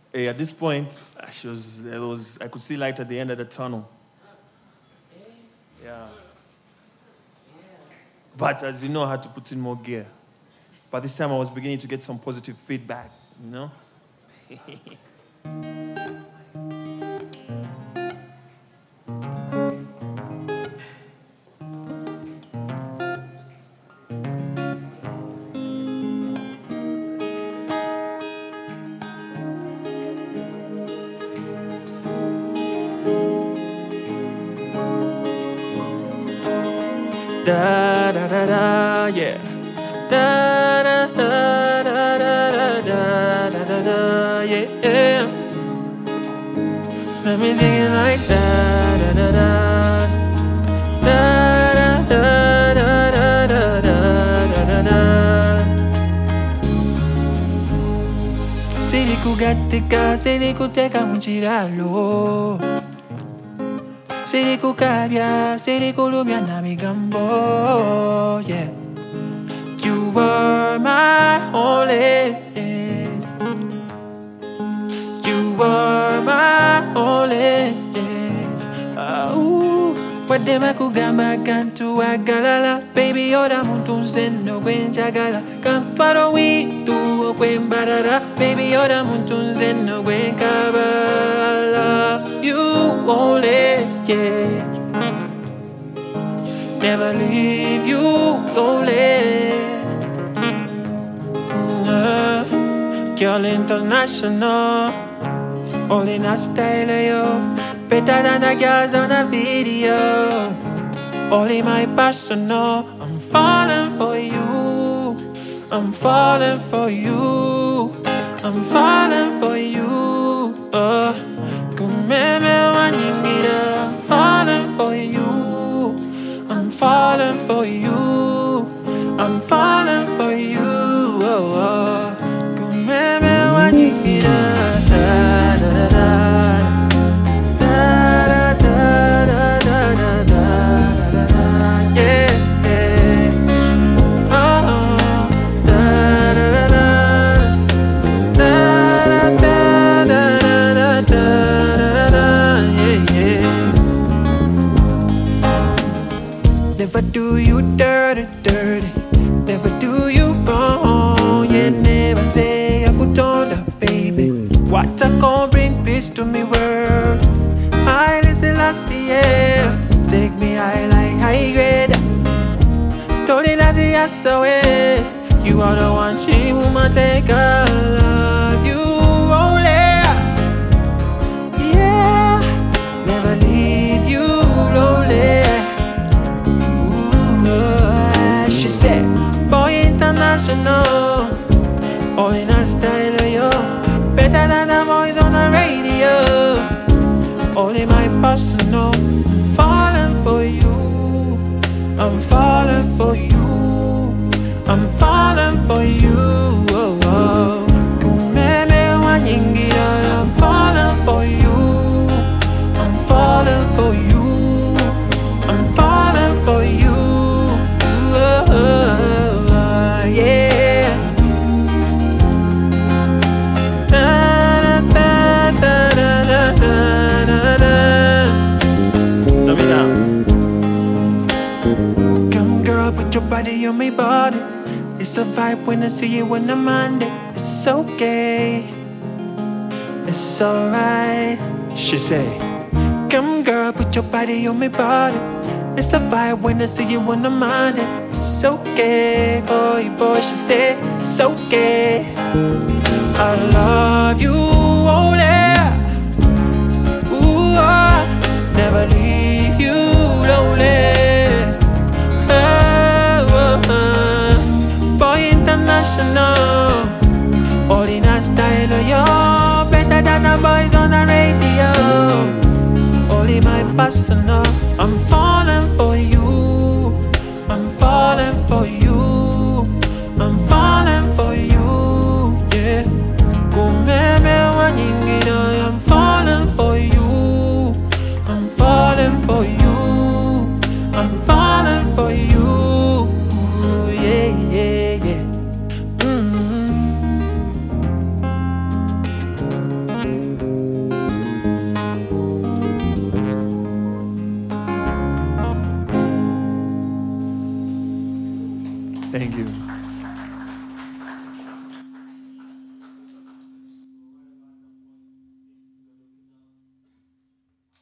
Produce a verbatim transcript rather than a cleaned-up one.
Hey, at this point, ah, she was, there was, I could see light at the end of the tunnel. Yeah. But as you know, I had to put in more gear. By this time, I was beginning to get some positive feedback, you know? Da da da da, yeah. Da da da da da da da da da, yeah. Let me sing it like da da da da da da da da da da da da. Siri kugatika, siri kuteka munchiralo. Siri kukabya, siri kulumya na migambo, yeah. You were my only, yeah. You were my only, yeah. Ah, ooh. Wadema kugamba kantu agalala. Baby, ora muntu nzeno gwenjagala. Kamparo witu okwembarara. Baby, ora muntu nzeno gwenkabala. You only, yeah. Never leave you lonely. Uh, girl international, all in a style, yo. Better than the girls on the video. Only my personal. I'm falling for you. I'm falling for you. I'm falling for you. Uh, kumeme wanimira. I'm falling for you. I'm falling for you. I'm falling for you. Oh, oh. Kumeme wanimira. Da da da da. Never do you dirty, dirty. Never do you wrong. Yeah, never say I could turn up, baby. What I can bring peace to me world. I listen last year. Take me high like high grade. Told it as the ass away. You are the one she woman take a love you only. Yeah, never leave you lonely. She said, boy international, all in her style, yo. Better than the boys on the radio. Only my personal. I'm falling for you. I'm falling for you. I'm falling for you. Oh, oh. Kumeme wanyingira. I'm falling for you. I'm falling for you. I'm falling for you. Your body on my body. It's a vibe when I see you on a Monday. It's okay. It's alright. She say, come girl, put your body on my body. It's a vibe when I see you on a Monday. It's okay. Boy, boy, she say, it's okay. I love you only. Ooh, I never leave you lonely. Boy international, all in a style, yo. Better than the boys on the radio. Only my personal. I'm falling for you. I'm falling for you. I'm falling for you. Yeah. Kumeme wanyingira. I'm falling for you. I'm falling for you. I'm falling for you. Yeah, yeah, yeah. Mm-hmm. Thank you.